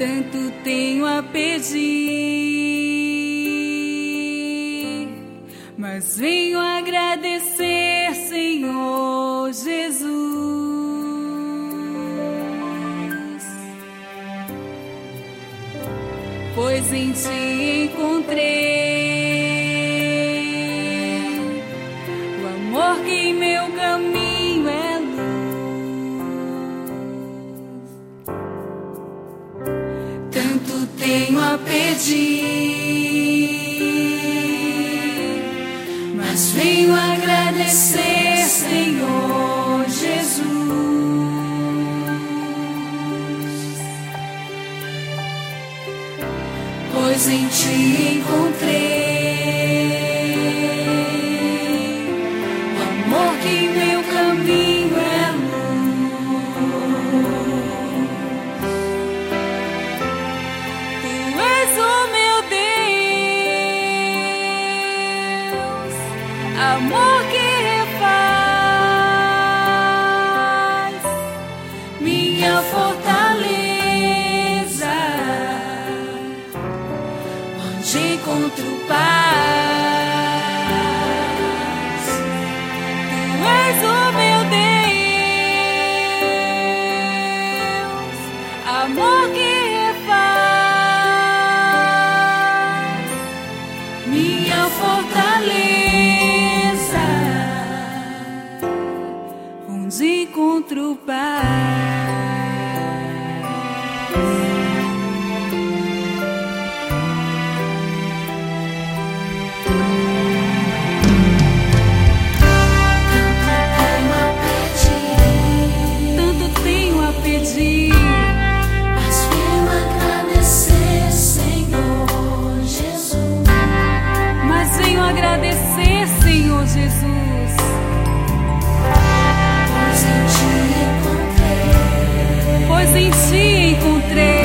Tanto tenho a pedir, mas venho agradecer, Senhor Jesus, pois em Ti encontrei o amor que em meu caminho é luz. Tanto tenho a pedir, mas venho agradecer, Senhor Jesus, pois em Ti encontrei o amor que em meu caminho é luz. Tu és o meu Deus, amor que refaz minha fortaleza, onde encontro paz. Tu és o meu Deus, amor que refaz minha fortaleza, onde encontro paz. Mas venho agradecer, Senhor Jesus. Mas venho agradecer, Senhor Jesus, Pois em Ti encontrei pois em Ti encontrei